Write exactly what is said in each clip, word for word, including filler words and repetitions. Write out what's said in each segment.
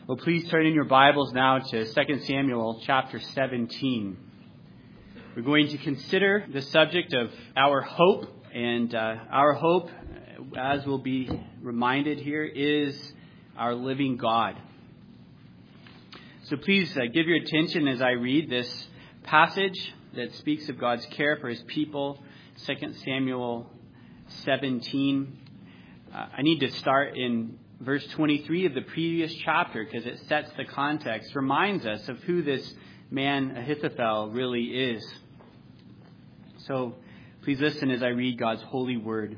Well, please turn in your Bibles now to Second Samuel chapter seventeen. We're going to consider the subject of our hope, and uh, our hope, as we'll be reminded here, is our living God. So please uh, give your attention as I read this passage that speaks of God's care for his people, Second Samuel seventeen. Uh, I need to start in verse twenty-three of the previous chapter because it sets the context, reminds us of who this man Ahithophel really is. So please listen as I read God's holy word.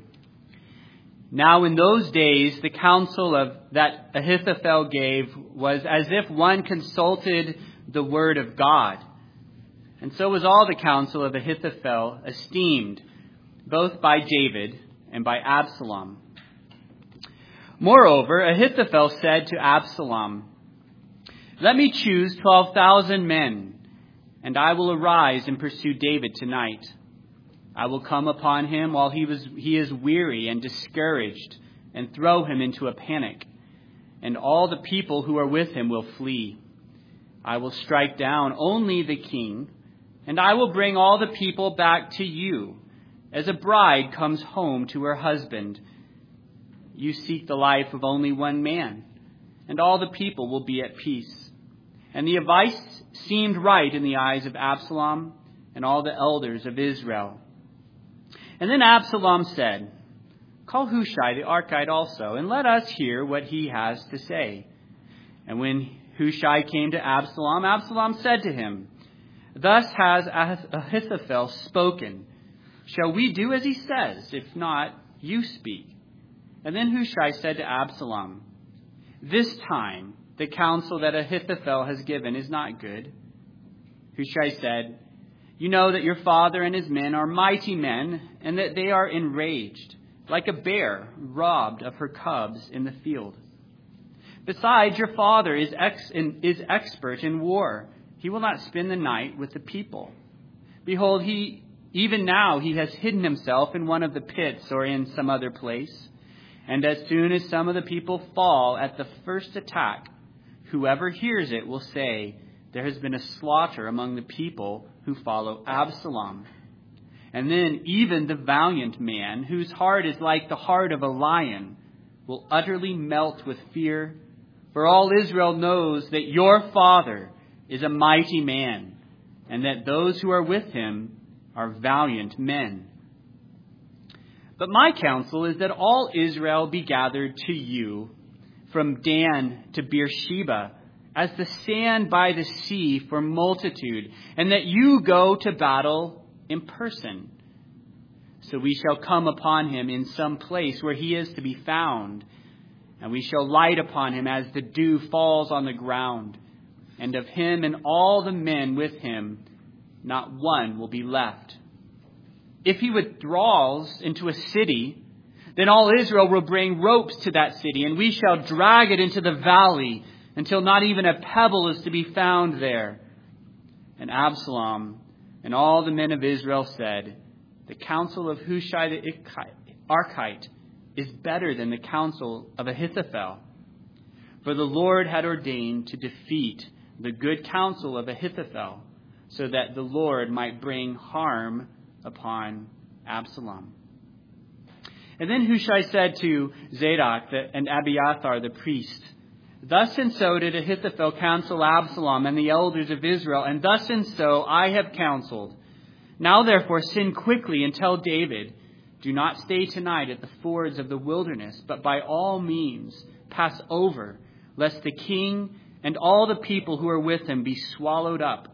Now in those days, the counsel of that Ahithophel gave was as if one consulted the word of God. And so was all the counsel of Ahithophel esteemed, both by David and by Absalom. Moreover, Ahithophel said to Absalom, "Let me choose twelve thousand men, and I will arise and pursue David tonight. I will come upon him while he was he is weary and discouraged, and throw him into a panic, and all the people who are with him will flee. I will strike down only the king, and I will bring all the people back to you, as a bride comes home to her husband. You seek the life of only one man, and all the people will be at peace." And the advice seemed right in the eyes of Absalom and all the elders of Israel. And then Absalom said, "Call Hushai the Archite also, and let us hear what he has to say." And when Hushai came to Absalom, Absalom said to him, "Thus has Ahithophel spoken. Shall we do as he says? If not, you speak." And then Hushai said to Absalom, "This time the counsel that Ahithophel has given is not good." Hushai said, "You know that your father and his men are mighty men, and that they are enraged, like a bear robbed of her cubs in the field. Besides, your father is ex- is expert in war. He will not spend the night with the people. Behold, he even now he has hidden himself in one of the pits or in some other place. And as soon as some of the people fall at the first attack, whoever hears it will say, 'There has been a slaughter among the people who follow Absalom.' And then even the valiant man, whose heart is like the heart of a lion, will utterly melt with fear. For all Israel knows that your father is a mighty man, and that those who are with him are valiant men. But my counsel is that all Israel be gathered to you, from Dan to Beersheba, as the sand by the sea for multitude, and that you go to battle in person. So we shall come upon him in some place where he is to be found, and we shall light upon him as the dew falls on the ground, and of him and all the men with him not one will be left. If he withdraws into a city, then all Israel will bring ropes to that city, and we shall drag it into the valley until not even a pebble is to be found there." And Absalom and all the men of Israel said, "The counsel of Hushai the Archite is better than the counsel of Ahithophel." For the Lord had ordained to defeat the good counsel of Ahithophel, so that the Lord might bring harm upon Absalom. And then Hushai said to Zadok and Abiathar the priest, "Thus and so did Ahithophel counsel Absalom and the elders of Israel, and thus and so I have counseled. Now therefore send quickly and tell David, 'Do not stay tonight at the fords of the wilderness, but by all means pass over, lest the king and all the people who are with him be swallowed up.'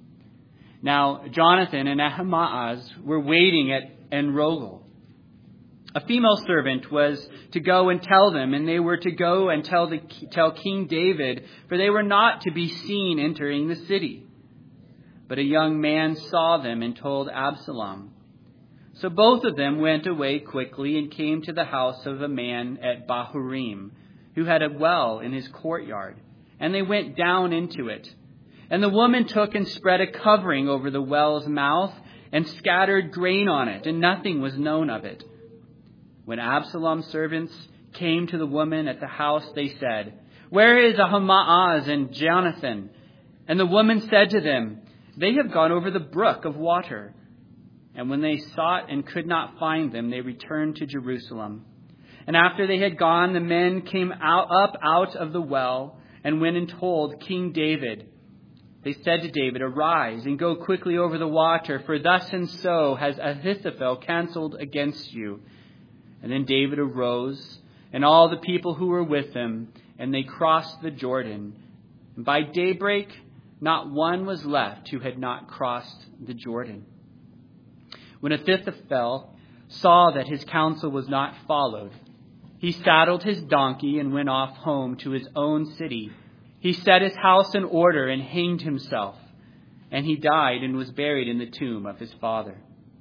Now Jonathan and Ahimaaz were waiting at En-Rogel. A female servant was to go and tell them, and they were to go and tell the tell King David, for they were not to be seen entering the city. But a young man saw them and told Absalom. So both of them went away quickly and came to the house of a man at Bahurim, who had a well in his courtyard, and they went down into it. And the woman took and spread a covering over the well's mouth and scattered grain on it, and nothing was known of it. When Absalom's servants came to the woman at the house, they said, Where is Ahimaaz and Jonathan? And the woman said to them, They have gone over the brook of water. And when they sought and could not find them, they returned to Jerusalem. And after they had gone, the men came out, up out of the well and went and told King David. They said to David, Arise and go quickly over the water, for thus and so has Ahithophel counseled against you. And then David arose, and all the people who were with him, and they crossed the Jordan. And by daybreak, not one was left who had not crossed the Jordan. When Ahithophel saw that his counsel was not followed, he saddled his donkey and went off home to his own city. He set his house in order and hanged himself. And he died and was buried in the tomb of his father.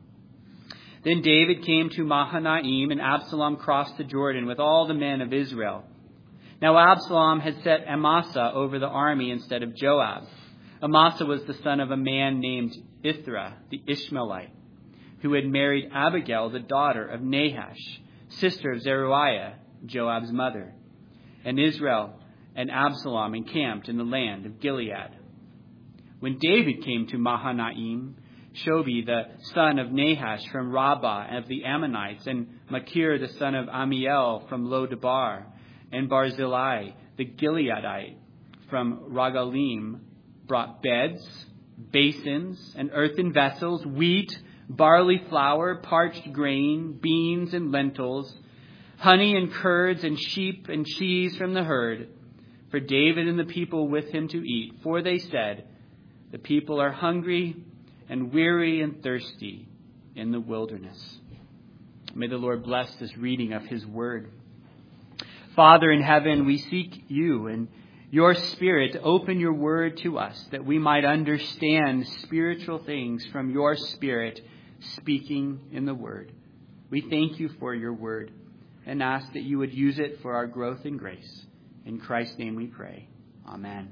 Then David came to Mahanaim, and Absalom crossed the Jordan with all the men of Israel. Now Absalom had set Amasa over the army instead of Joab. Amasa was the son of a man named Ithra, the Ishmaelite, who had married Abigail, the daughter of Nahash, sister of Zeruiah, Joab's mother. And Israel and Absalom encamped in the land of Gilead. When David came to Mahanaim, Shobi, the son of Nahash from Rabbah of the Ammonites, and Machir, the son of Amiel from Lodebar, and Barzillai, the Gileadite from Ragalim, brought beds, basins, and earthen vessels, wheat, barley flour, parched grain, beans and lentils, honey and curds, and sheep and cheese from the herd, for David and the people with him to eat. For they said, The people are hungry and weary and thirsty in the wilderness. May the Lord bless this reading of his word. Father in heaven, we seek you and your Spirit to open your word to us, that we might understand spiritual things from your Spirit speaking in the word. We thank you for your word and ask that you would use it for our growth and grace. In Christ's name we pray. Amen.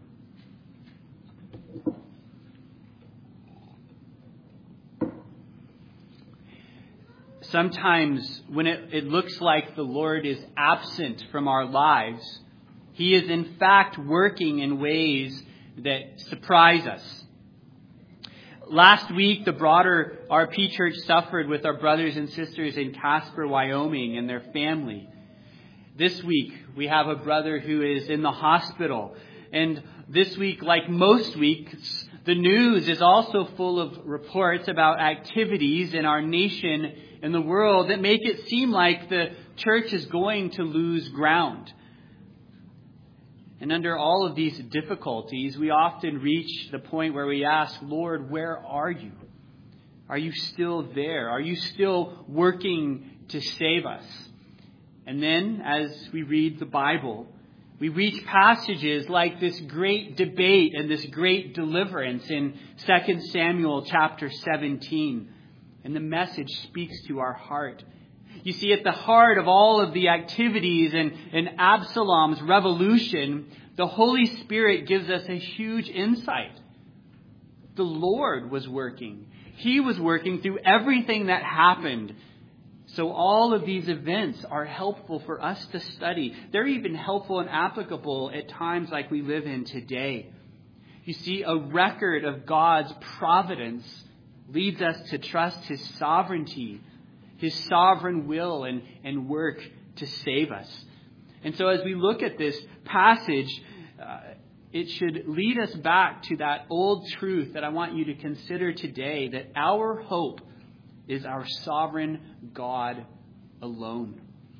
Sometimes when it, it looks like the Lord is absent from our lives, he is in fact working in ways that surprise us. Last week, the broader R P Church suffered with our brothers and sisters in Casper, Wyoming, and their family. This week, we have a brother who is in the hospital. And this week, like most weeks, the news is also full of reports about activities in our nation and the world that make it seem like the church is going to lose ground. And under all of these difficulties, we often reach the point where we ask, Lord, where are you? Are you still there? Are you still working to save us? And then, as we read the Bible, we reach passages like this great debate and this great deliverance in Second Samuel chapter seventeen. And the message speaks to our heart. You see, at the heart of all of the activities in, in Absalom's revolution, the Holy Spirit gives us a huge insight. The Lord was working. He was working through everything that happened. So all of these events are helpful for us to study. They're even helpful and applicable at times like we live in today. You see, a record of God's providence leads us to trust his sovereignty, his sovereign will and, and work to save us. And so as we look at this passage, uh, it should lead us back to that old truth that I want you to consider today, that our hope is our sovereign God alone.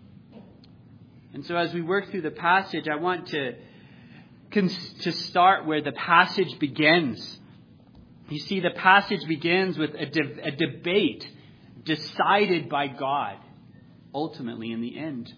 And so as we work through the passage, I want to, to start where the passage begins. You see, the passage begins with a, de- a debate decided by God, ultimately in the end.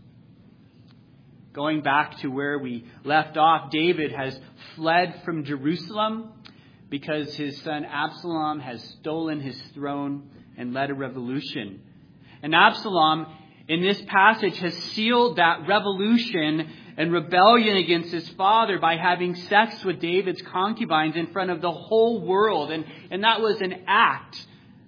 Going back to where we left off, David has fled from Jerusalem because his son Absalom has stolen his throne and led a revolution. And Absalom, in this passage, has sealed that revolution and rebellion against his father by having sex with David's concubines in front of the whole world. And, and that was an act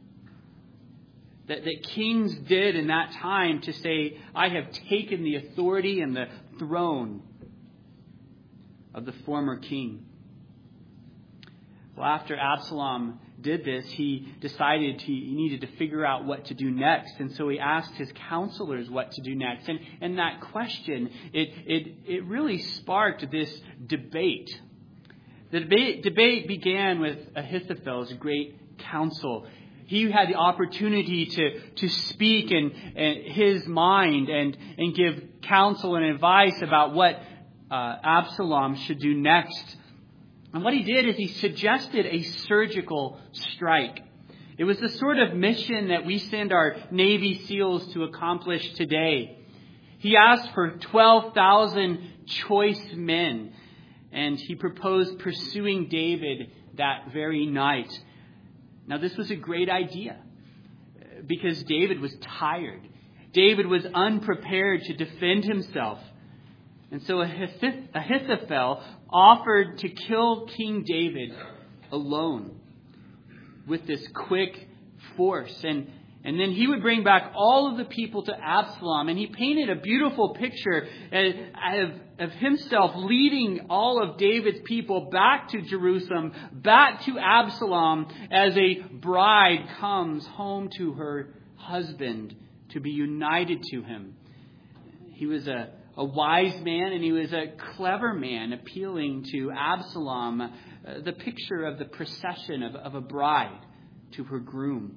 that, that kings did in that time to say, I have taken the authority and the throne. of the former king. Well, after Absalom did this, he decided he needed to figure out what to do next. And so he asked his counselors what to do next. And, and that question, it, it, it really sparked this debate. The debate, debate began with Ahithophel's great counsel. He had the opportunity to, to speak in, in his mind and, and give counsel and advice about what uh, Absalom should do next. And what he did is he suggested a surgical strike. It was the sort of mission that we send our Navy SEALs to accomplish today. He asked for twelve thousand choice men, and he proposed pursuing David that very night. Now, this was a great idea because David was tired. David was unprepared to defend himself. And so Ahithophel offered to kill King David alone with this quick force. And, and then he would bring back all of the people to Absalom. And he painted a beautiful picture of, of himself leading all of David's people back to Jerusalem, back to Absalom, as a bride comes home to her husband to be united to him. He was a A wise man, and he was a clever man, appealing to Absalom, uh, the picture of the procession of, of a bride to her groom.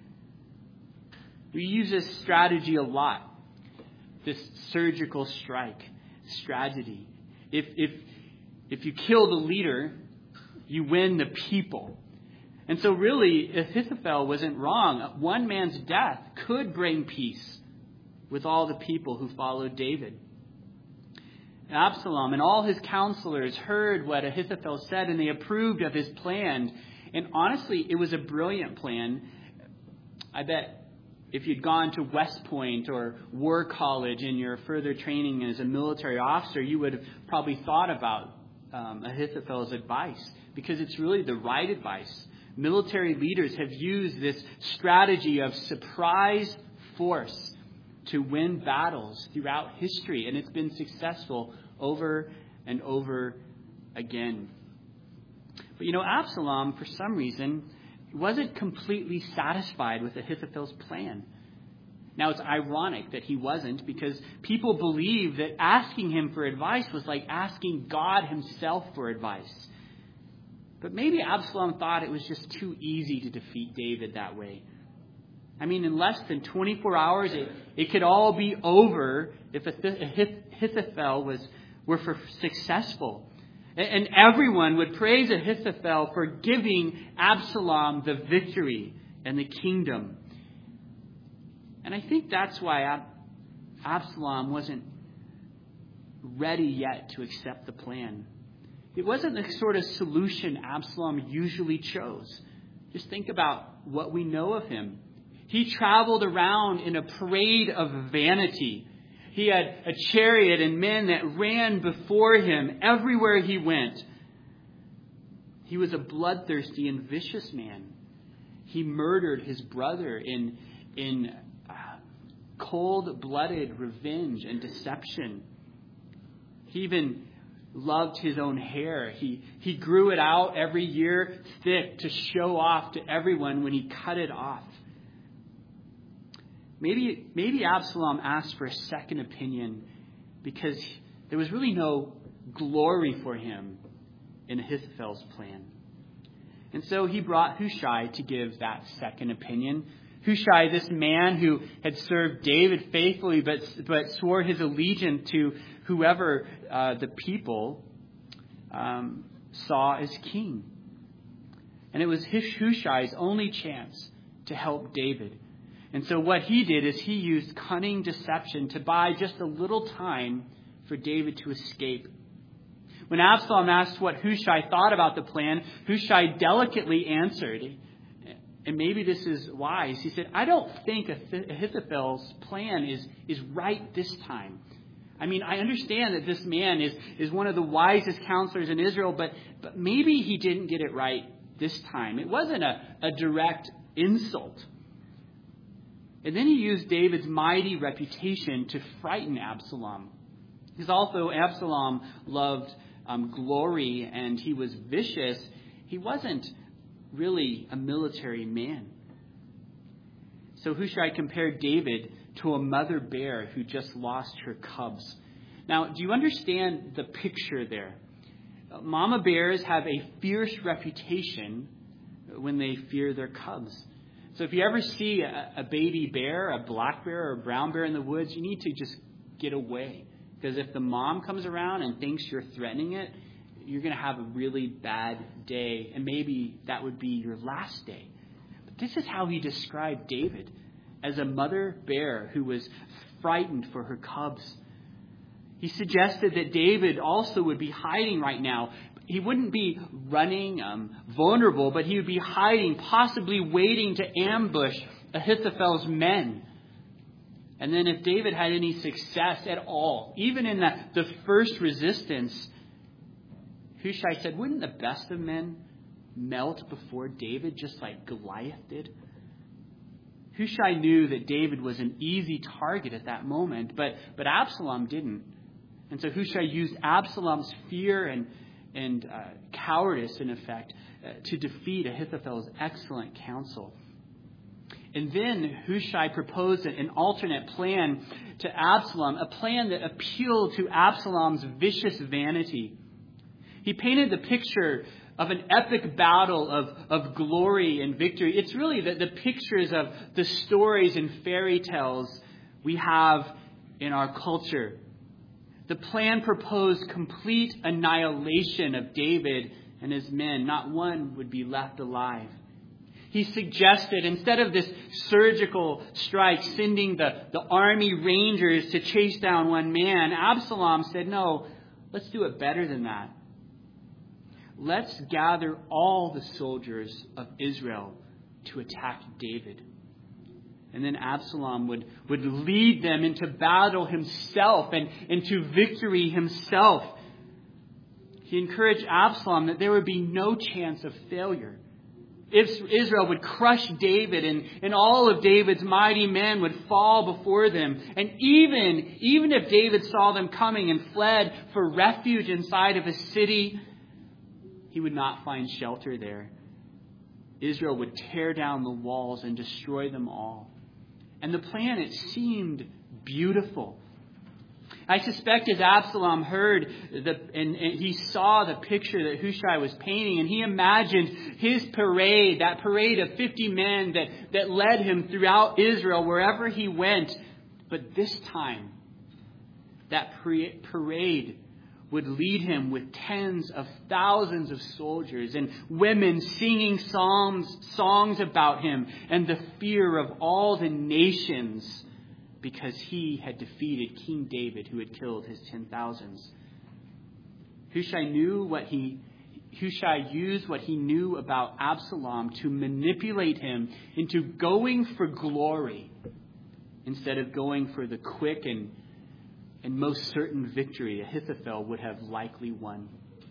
We use this strategy a lot, this surgical strike strategy. If, if, if you kill the leader, you win the people. And so really, Ahithophel wasn't wrong. One man's death could bring peace with all the people who followed David. Absalom and all his counselors heard what Ahithophel said, and they approved of his plan. And honestly, it was a brilliant plan. I bet if you'd gone to West Point or War College in your further training as a military officer, you would have probably thought about um, Ahithophel's advice, because it's really the right advice. Military leaders have used this strategy of surprise force to win battles throughout history, and it's been successful over and over again. But you know, Absalom, for some reason, wasn't completely satisfied with Ahithophel's plan. Now, it's ironic that he wasn't, because people believe that asking him for advice was like asking God himself for advice. But maybe Absalom thought it was just too easy to defeat David that way. I mean, in less than twenty-four hours, it, it could all be over if Ahithophel was were for successful. And, and everyone would praise Ahithophel for giving Absalom the victory and the kingdom. And I think that's why Ab- Absalom wasn't ready yet to accept the plan. It wasn't the sort of solution Absalom usually chose. Just think about what we know of him. He traveled around in a parade of vanity. He had a chariot and men that ran before him everywhere he went. He was a bloodthirsty and vicious man. He murdered his brother in, in uh, cold-blooded revenge and deception. He even loved his own hair. He, he grew it out every year thick to show off to everyone when he cut it off. Maybe, maybe Absalom asked for a second opinion because there was really no glory for him in Ahithophel's plan. And so he brought Hushai to give that second opinion. Hushai, this man who had served David faithfully but, but swore his allegiance to whoever uh, the people um, saw as king. And it was Hushai's only chance to help David. And so what he did is he used cunning deception to buy just a little time for David to escape. When Absalom asked what Hushai thought about the plan, Hushai delicately answered, and maybe this is wise. He said, I don't think Ahithophel's plan is, is right this time. I mean, I understand that this man is, is one of the wisest counselors in Israel, but, but maybe he didn't get it right this time. It wasn't a, a direct insult. And then he used David's mighty reputation to frighten Absalom. Because although Absalom loved um, glory and he was vicious, he wasn't really a military man. So Hushai compared David to a mother bear who just lost her cubs. Now, do you understand the picture there? Mama bears have a fierce reputation when they fear their cubs. So if you ever see a, a baby bear, a black bear or a brown bear in the woods, you need to just get away. Because if the mom comes around and thinks you're threatening it, you're going to have a really bad day. And maybe that would be your last day. But this is how he described David as a mother bear who was frightened for her cubs. He suggested that David also would be hiding right now. He wouldn't be running um, vulnerable, but he would be hiding, possibly waiting to ambush Ahithophel's men. And then if David had any success at all, even in the, the first resistance, Hushai said, wouldn't the best of men melt before David just like Goliath did? Hushai knew that David was an easy target at that moment, but, but Absalom didn't. And so Hushai used Absalom's fear and, and uh, cowardice, in effect, uh, to defeat Ahithophel's excellent counsel. And then Hushai proposed an alternate plan to Absalom, a plan that appealed to Absalom's vicious vanity. He painted the picture of an epic battle of, of glory and victory. It's really the, the pictures of the stories and fairy tales we have in our culture. The plan proposed complete annihilation of David and his men. Not one would be left alive. He suggested, instead of this surgical strike, sending the, the army rangers to chase down one man, Absalom said, no, let's do it better than that. Let's gather all the soldiers of Israel to attack David. And then Absalom would, would lead them into battle himself and into victory himself. He encouraged Absalom that there would be no chance of failure. If Israel would crush David and, and all of David's mighty men would fall before them. And even, even if David saw them coming and fled for refuge inside of a city, he would not find shelter there. Israel would tear down the walls and destroy them all. And the plan, it seemed beautiful. I suspect as Absalom heard the, and, and he saw the picture that Hushai was painting, and he imagined his parade, that parade of fifty men that, that led him throughout Israel wherever he went. But this time, that parade would lead him with tens of thousands of soldiers and women singing psalms, songs about him and the fear of all the nations, because he had defeated King David, who had killed his ten thousands. Hushai knew what he Hushai used what he knew about Absalom to manipulate him into going for glory instead of going for the quick and and most certain victory Ahithophel would have likely won.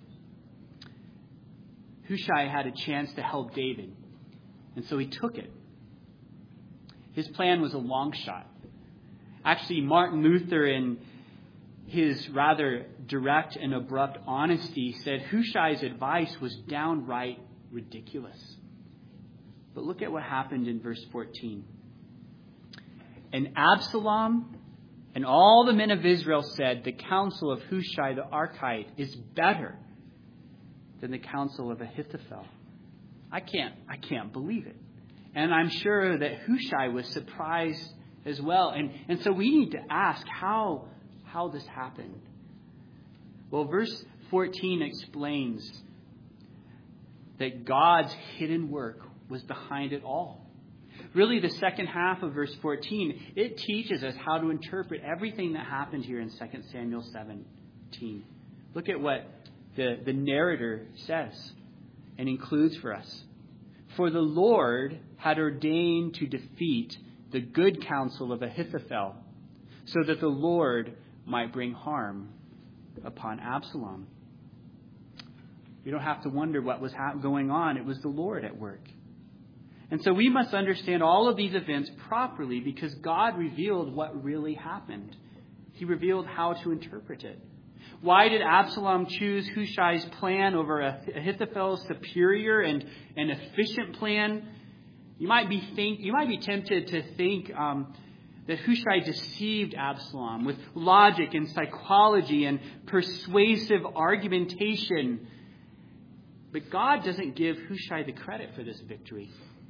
Hushai had a chance to help David, and so he took it. His plan was a long shot. Actually, Martin Luther, in his rather direct and abrupt honesty, said Hushai's advice was downright ridiculous. But look at what happened in verse fourteen. And Absalom and all the men of Israel said, the counsel of Hushai the Archite is better than the counsel of Ahithophel. I can't, I can't believe it. And I'm sure that Hushai was surprised as well. And, and so we need to ask how, how this happened. Well, verse fourteen explains that God's hidden work was behind it all. Really, the second half of verse fourteen, it teaches us how to interpret everything that happened here in Second Samuel seventeen. Look at what the, the narrator says and includes for us. For the Lord had ordained to defeat the good counsel of Ahithophel, so that the Lord might bring harm upon Absalom. We don't have to wonder what was ha- going on. It was the Lord at work. And so we must understand all of these events properly, because God revealed what really happened. He revealed how to interpret it. Why did Absalom choose Hushai's plan over Ahithophel's superior and, and efficient plan? You might be think you might be tempted to think um, that Hushai deceived Absalom with logic and psychology and persuasive argumentation. But God doesn't give Hushai the credit for this victory.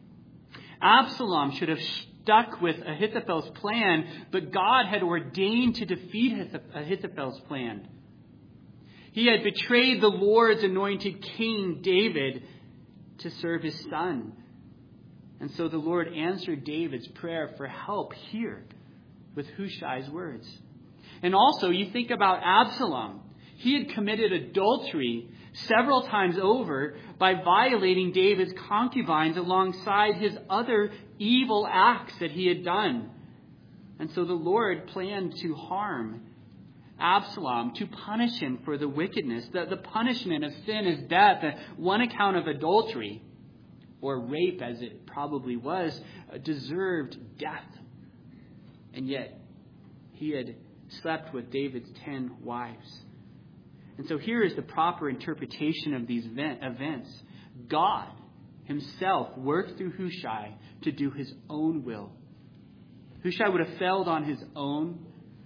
Absalom should have stuck with Ahithophel's plan, but God had ordained to defeat Ahithophel's plan. He had betrayed the Lord's anointed king, David, to serve his son. And so the Lord answered David's prayer for help here with Hushai's words. And also, you think about Absalom. He had committed adultery several times over by violating David's concubines alongside his other evil acts that he had done. And so the Lord planned to harm Absalom, to punish him for the wickedness. The, the punishment of sin is death. One account of adultery, or rape as it probably was, deserved death. And yet, he had slept with David's ten wives. And so here is the proper interpretation of these events. God himself worked through Hushai to do his own will. Hushai would have failed on his own,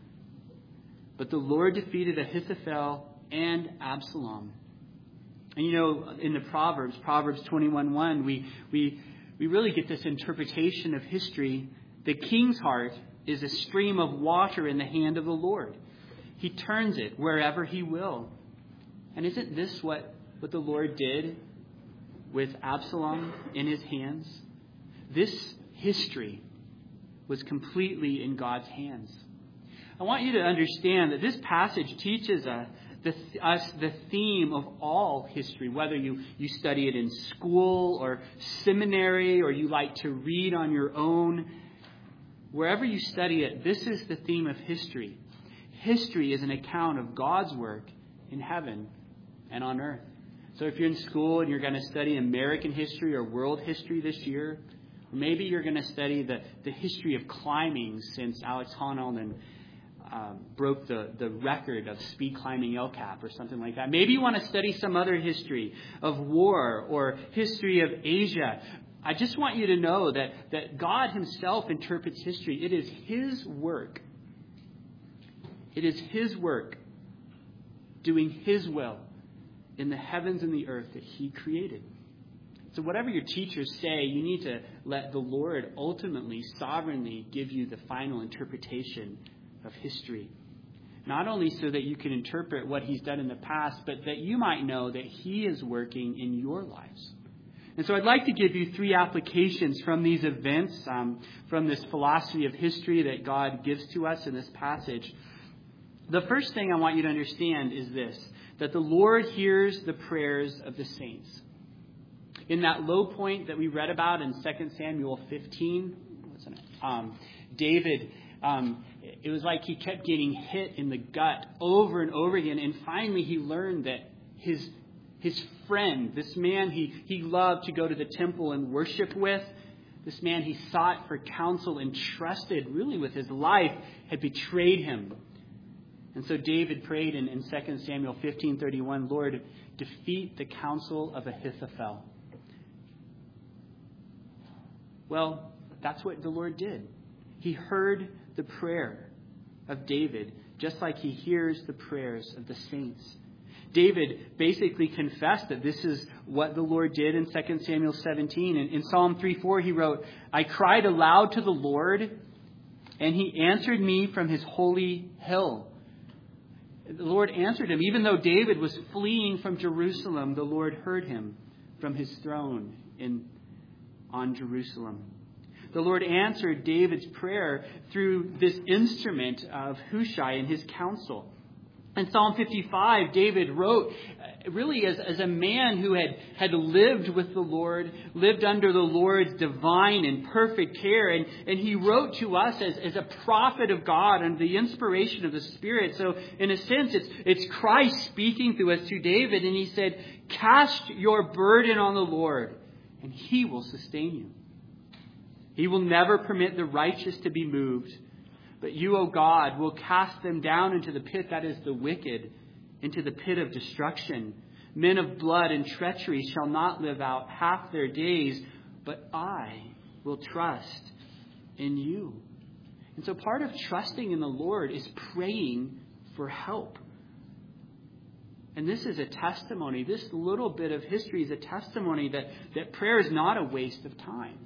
but the Lord defeated Ahithophel and Absalom. And you know, in the Proverbs, Proverbs twenty-one one, we, we, we really get this interpretation of history. The king's heart is a stream of water in the hand of the Lord. He turns it wherever he will. And isn't this what, what the Lord did with Absalom in his hands? This history was completely in God's hands. I want you to understand that this passage teaches us the, us the theme of all history, whether you, you study it in school or seminary or you like to read on your own. Wherever you study it, this is the theme of history. History is an account of God's work in heaven and on earth. So if you're in school and you're going to study American history or world history this year, or maybe you're going to study the, the history of climbing since Alex Honnold and um, broke the, the record of speed climbing El Cap or something like that. Maybe you want to study some other history of war or history of Asia. I just want you to know that, that God himself interprets history. It is his work. It is his work doing his will in the heavens and the earth that he created. So whatever your teachers say, you need to let the Lord ultimately, sovereignly give you the final interpretation of history. Not only so that you can interpret what he's done in the past, but that you might know that he is working in your lives. And so I'd like to give you three applications from these events, um, from this philosophy of history that God gives to us in this passage. The first thing I want you to understand is this, that the Lord hears the prayers of the saints. In that low point that we read about in Second Samuel fifteen, wasn't it? Um, David, um, it was like he kept getting hit in the gut over and over again. And finally he learned that his his friend, this man he, he loved to go to the temple and worship with, this man he sought for counsel and trusted really with his life, had betrayed him. And so David prayed in, in Second Samuel fifteen thirty-one, Lord, defeat the counsel of Ahithophel. Well, that's what the Lord did. He heard the prayer of David, just like he hears the prayers of the saints. David basically confessed that this is what the Lord did in Second Samuel seventeen. And in Psalm three four, he wrote, I cried aloud to the Lord, and he answered me from his holy hill. The Lord answered him. Even though David was fleeing from Jerusalem, the Lord heard him from his throne in on Jerusalem. The Lord answered David's prayer through this instrument of Hushai and his counsel. In Psalm fifty-five, David wrote, really as, as a man who had, had lived with the Lord, lived under the Lord's divine and perfect care. And, and he wrote to us as, as a prophet of God under the inspiration of the Spirit. So in a sense, it's, it's Christ speaking through us to David. And he said, cast your burden on the Lord, and he will sustain you. He will never permit the righteous to be moved. But you, O God, will cast them down into the pit that is the wicked, into the pit of destruction. Men of blood and treachery shall not live out half their days, but I will trust in you. And so part of trusting in the Lord is praying for help. And this is a testimony. This little bit of history is a testimony that, that prayer is not a waste of time.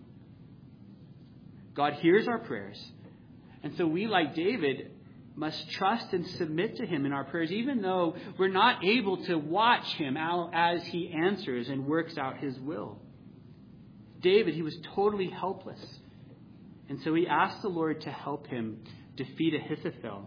God hears our prayers. And so we, like David, must trust and submit to him in our prayers, even though we're not able to watch him as he answers and works out his will. David, he was totally helpless. And so he asked the Lord to help him defeat Ahithophel.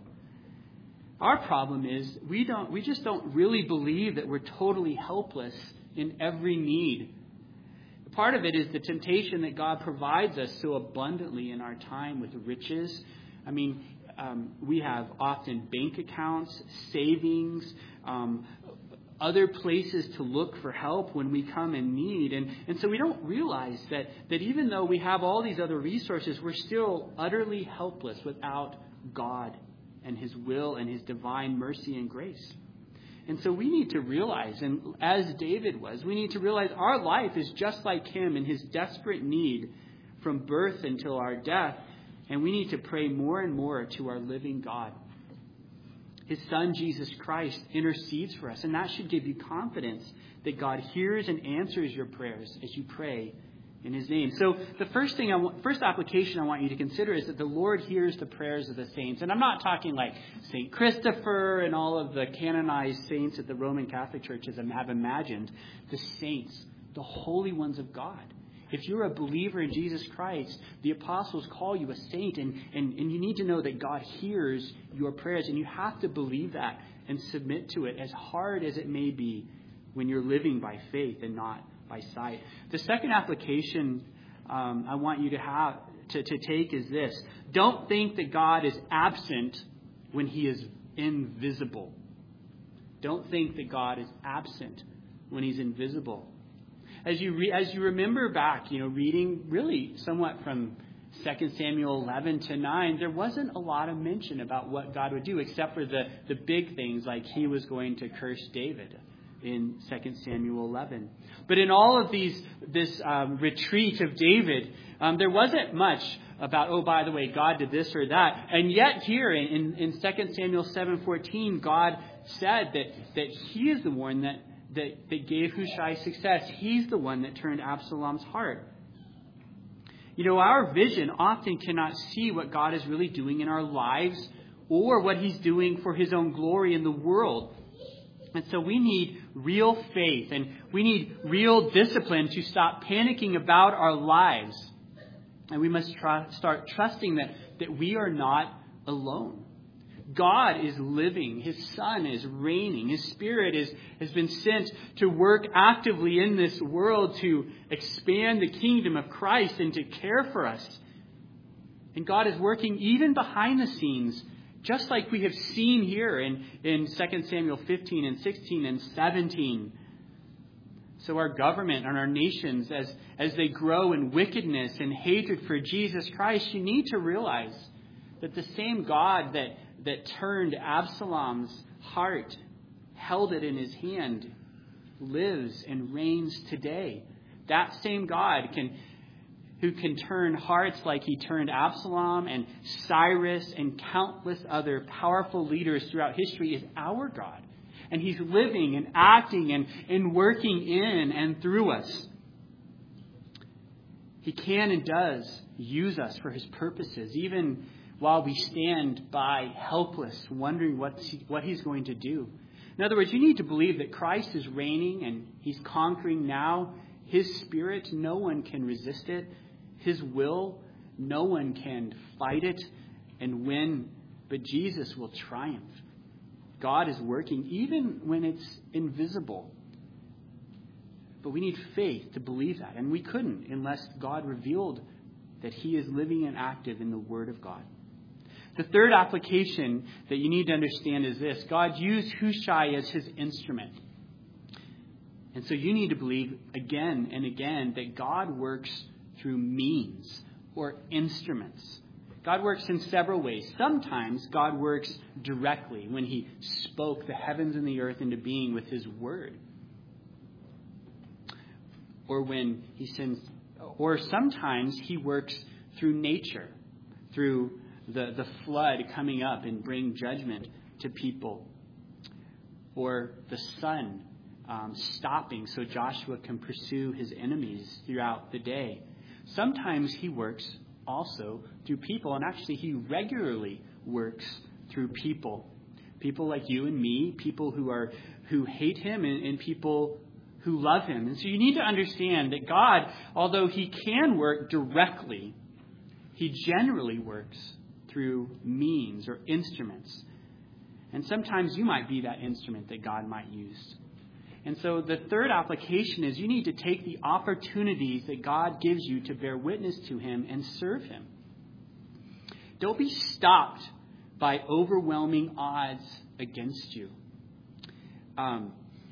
Our problem is we don't we just don't really believe that we're totally helpless in every need. Part of it is the temptation that God provides us so abundantly in our time with riches. I mean, um, we have often bank accounts, savings, um, other places to look for help when we come in need. And, and so we don't realize that, that even though we have all these other resources, we're still utterly helpless without God and his will and his divine mercy and grace. And so we need to realize, and as David was, we need to realize our life is just like him in his desperate need from birth until our death. And we need to pray more and more to our living God. His Son, Jesus Christ, intercedes for us. And that should give you confidence that God hears and answers your prayers as you pray in his name. So the first thing, I want, first application I want you to consider is that the Lord hears the prayers of the saints. And I'm not talking like Saint Christopher and all of the canonized saints that the Roman Catholic Church has have imagined. The saints, the holy ones of God. If you're a believer in Jesus Christ, the apostles call you a saint, and, and, and you need to know that God hears your prayers, and you have to believe that and submit to it, as hard as it may be when you're living by faith and not by sight. The second application um, I want you to have to, to take is this. Don't think that God is absent when he is invisible. Don't think that God is absent when he's invisible. As you re- as you remember back, you know, reading really somewhat from Second Samuel eleven to nine, there wasn't a lot of mention about what God would do, except for the, the big things like he was going to curse David in Second Samuel eleven. But in all of these, this um, retreat of David, um, there wasn't much about, oh, by the way, God did this or that. And yet here in, in Second Samuel seven fourteen, God said that, that he is the one that That, that gave Hushai success. He's the one that turned Absalom's heart. You know, our vision often cannot see what God is really doing in our lives or what he's doing for his own glory in the world. And so we need real faith and we need real discipline to stop panicking about our lives. And we must try, start trusting that, that we are not alone. God is living. His Son is reigning. His Spirit is, has been sent to work actively in this world to expand the kingdom of Christ and to care for us. And God is working even behind the scenes, just like we have seen here in, in Second Samuel fifteen and sixteen and seventeen. So our government and our nations, as, as they grow in wickedness and hatred for Jesus Christ, you need to realize that the same God that that turned Absalom's heart, held it in his hand, lives and reigns today. That same God can, who can turn hearts like he turned Absalom and Cyrus and countless other powerful leaders throughout history, is our God. And he's living and acting and, and working in and through us. He can and does use us for his purposes, even while we stand by helpless, wondering what, he, what he's going to do. In other words, you need to believe that Christ is reigning and he's conquering now. His Spirit, no one can resist it. His will, no one can fight it and win. But Jesus will triumph. God is working even when it's invisible. But we need faith to believe that. And we couldn't unless God revealed that he is living and active in the Word of God. The third application that you need to understand is this. God used Hushai as his instrument. And so you need to believe again and again that God works through means or instruments. God works in several ways. Sometimes God works directly when he spoke the heavens and the earth into being with his word. Or when he sends, or sometimes he works through nature, through the, the flood coming up and bring judgment to people. Or the sun um, stopping so Joshua can pursue his enemies throughout the day. Sometimes he works also through people, and actually he regularly works through people. People like you and me, people who are who hate him, and, and people who love him. And so you need to understand that God, although he can work directly, he generally works through means or instruments. And sometimes you might be that instrument that God might use. And so the third application is you need to take the opportunities that God gives you to bear witness to him and serve him. Don't be stopped by overwhelming odds against you. Um,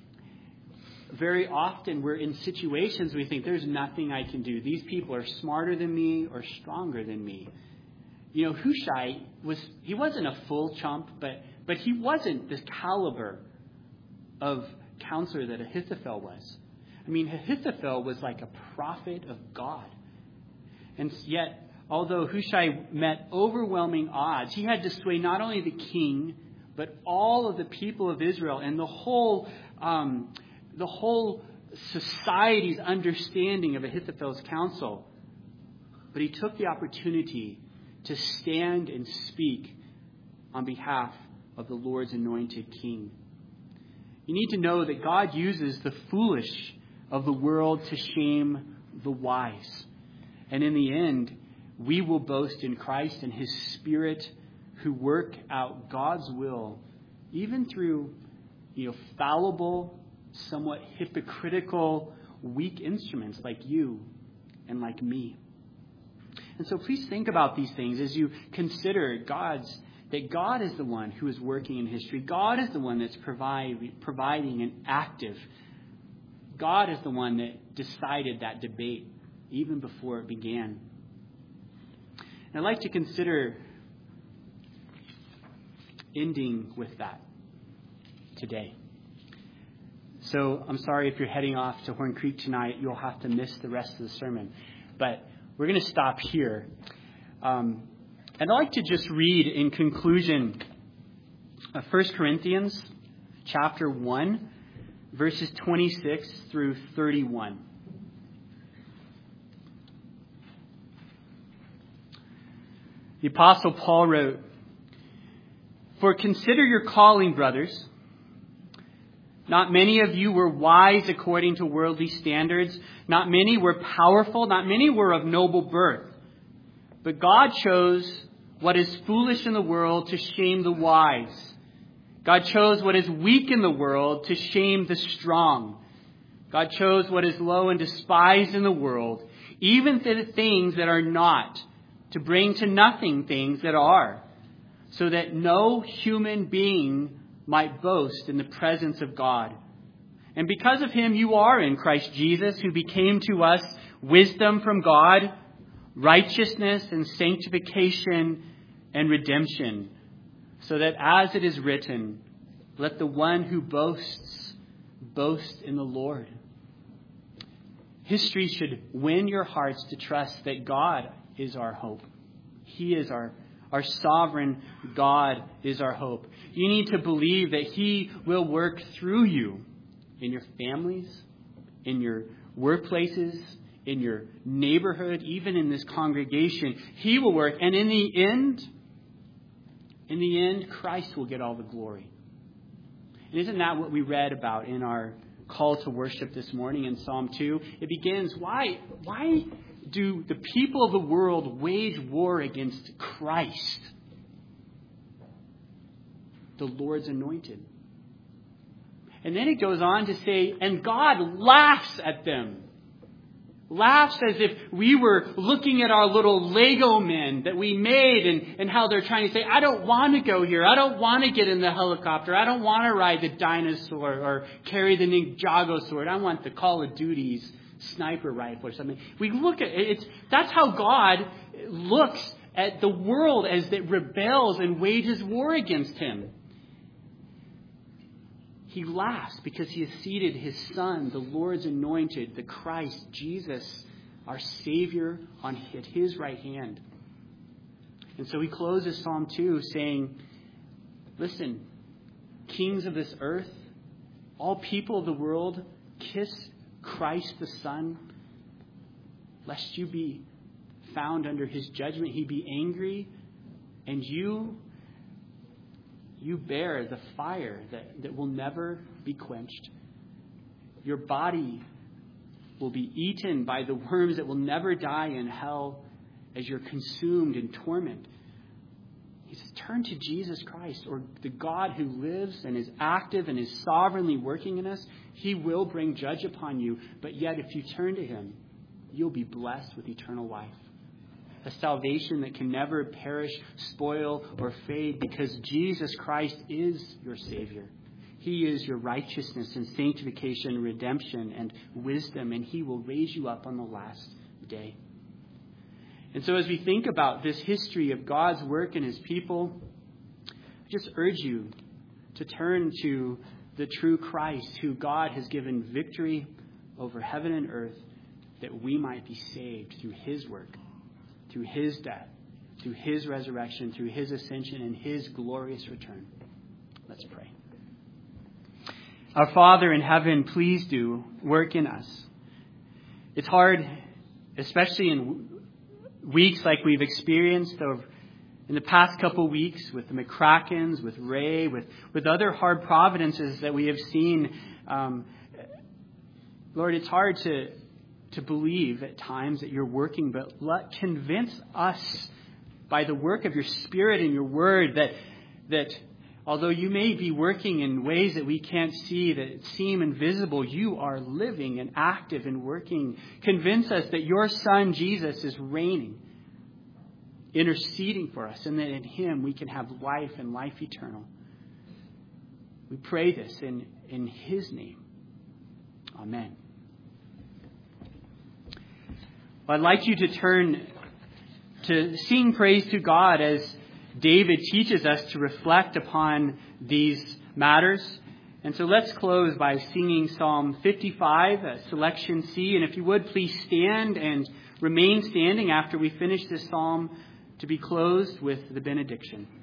very often we're in situations we think there's nothing I can do. These people are smarter than me or stronger than me. You know, Hushai was, he wasn't a full chump, but, but he wasn't this caliber of counselor that Ahithophel was. I mean, Ahithophel was like a prophet of God. And yet, although Hushai met overwhelming odds, he had to sway not only the king, but all of the people of Israel and the whole, um, the whole society's understanding of Ahithophel's counsel. But he took the opportunity to stand and speak on behalf of the Lord's anointed king. You need to know that God uses the foolish of the world to shame the wise. And in the end, we will boast in Christ and his Spirit who work out God's will, even through, you know, fallible, somewhat hypocritical, weak instruments like you and like me. And so please think about these things as you consider God's that God is the one who is working in history. God is the one that's provide, providing and active. God is the one that decided that debate even before it began. And I'd like to consider ending with that today. So I'm sorry if you're heading off to Horn Creek tonight, you'll have to miss the rest of the sermon. But we're going to stop here. Um, And I'd like to just read in conclusion of First Corinthians chapter one, verses twenty-six through thirty-one. The Apostle Paul wrote, "For consider your calling, brothers. Not many of you were wise according to worldly standards. Not many were powerful. Not many were of noble birth. But God chose what is foolish in the world to shame the wise. God chose what is weak in the world to shame the strong. God chose what is low and despised in the world, even the things that are not, to bring to nothing things that are, so that no human being might boast in the presence of God. And because of him you are in Christ Jesus, who became to us wisdom from God, righteousness and sanctification and redemption, so that as it is written, let the one who boasts boast in the Lord." History should win your hearts to trust that God is our hope. He is our, our sovereign God is our hope. You need to believe that he will work through you in your families, in your workplaces, in your neighborhood, even in this congregation. He will work. And in the end, in the end, Christ will get all the glory. And isn't that what we read about in our call to worship this morning in Psalm two? It begins, why, why do the people of the world wage war against Christ, the Lord's anointed? And then it goes on to say, and God laughs at them. Laughs as if we were looking at our little Lego men that we made and, and how they're trying to say, I don't want to go here. I don't want to get in the helicopter. I don't want to ride the dinosaur or carry the Ninjago sword. I want the Call of Duty's sniper rifle or something. We look at it. It's, that's how God looks at the world as it rebels and wages war against him. He laughs because he has seated his Son, the Lord's anointed, the Christ, Jesus, our Savior, on at his right hand. And so he closes Psalm two saying, listen, kings of this earth, all people of the world, kiss Christ the Son, lest you be found under his judgment. He be angry, and you you bear the fire that, that will never be quenched. Your body will be eaten by the worms that will never die in hell as you're consumed in torment. He says, turn to Jesus Christ, or the God who lives and is active and is sovereignly working in us. He will bring judge upon you. But yet, if you turn to him, you'll be blessed with eternal life. A salvation that can never perish, spoil, or fade, because Jesus Christ is your Savior. He is your righteousness and sanctification, redemption, and wisdom, and he will raise you up on the last day. And so as we think about this history of God's work in his people, I just urge you to turn to the true Christ, who God has given victory over heaven and earth, that we might be saved through his work, through his death, through his resurrection, through his ascension, and his glorious return. Let's pray. Our Father in heaven, please do work in us. It's hard, especially in weeks like we've experienced over in the past couple weeks with the McCrackens, with Ray, with, with other hard providences that we have seen. Um, Lord, it's hard to to believe at times that you're working, but let convince us by the work of your Spirit and your word that that although you may be working in ways that we can't see, that seem invisible, you are living and active and working. Convince us that your Son, Jesus, is reigning, interceding for us, and that in him we can have life and life eternal. We pray this in, in his name. Amen. Well, I'd like you to turn to sing praise to God as David teaches us to reflect upon these matters. And so let's close by singing Psalm fifty-five, uh, selection C. And if you would, please stand and remain standing after we finish this psalm to be closed with the benediction.